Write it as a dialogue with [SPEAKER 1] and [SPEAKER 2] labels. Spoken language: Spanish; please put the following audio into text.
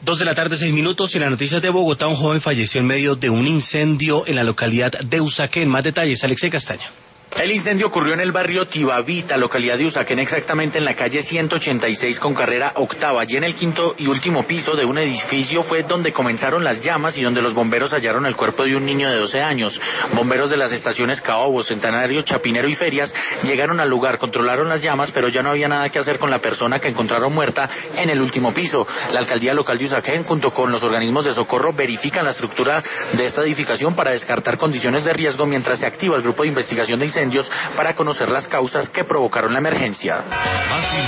[SPEAKER 1] 2:06 p.m. En las noticias de Bogotá, un joven falleció en medio de un incendio en la localidad de Usaquén. Más detalles, Alexei Castaño.
[SPEAKER 2] El incendio ocurrió en el barrio Tibavita, localidad de Usaquén, exactamente en la calle 186 con carrera octava. Allí en el quinto y último piso de un edificio fue donde comenzaron las llamas y donde los bomberos hallaron el cuerpo de un niño de 12 años. Bomberos de las estaciones Caobos, Centenario, Chapinero y Ferias llegaron al lugar, controlaron las llamas, pero ya no había nada que hacer con la persona que encontraron muerta en el último piso. La alcaldía local de Usaquén, junto con los organismos de socorro, verifican la estructura de esta edificación para descartar condiciones de riesgo mientras se activa el grupo de investigación de incendios para conocer las causas que provocaron la emergencia.